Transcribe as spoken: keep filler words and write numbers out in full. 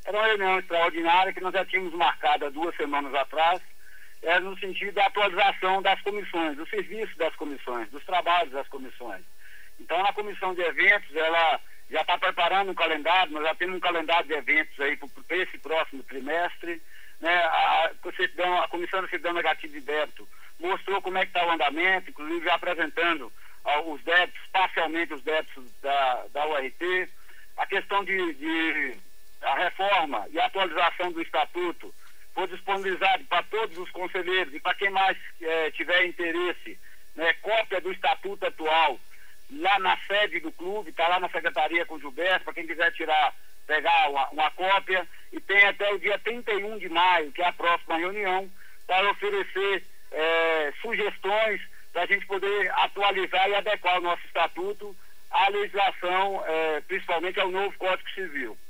Era uma reunião extraordinária que nós já tínhamos marcado há duas semanas atrás, é, no sentido da atualização das comissões, do serviço das comissões, dos trabalhos das comissões. Então, a comissão de eventos, ela já está preparando um calendário, nós já temos um calendário de eventos aí para esse próximo trimestre, né? A, a Comissão de Certidão Negativa de Débito mostrou como é que está o andamento, inclusive já apresentando ah, os débitos, parcialmente os débitos da, da U R T, a questão de, de a reforma e a atualização do estatuto foi disponibilizado para todos os conselheiros e para quem mais eh, tiver interesse, né, cópia do estatuto atual lá na sede do clube, está lá na secretaria com o Gilberto, para quem quiser tirar, pegar uma, uma cópia, e tem até o dia trinta e um de maio, que é a próxima reunião, para oferecer eh, sugestões para a gente poder atualizar e adequar o nosso estatuto à legislação, eh, principalmente ao novo Código Civil.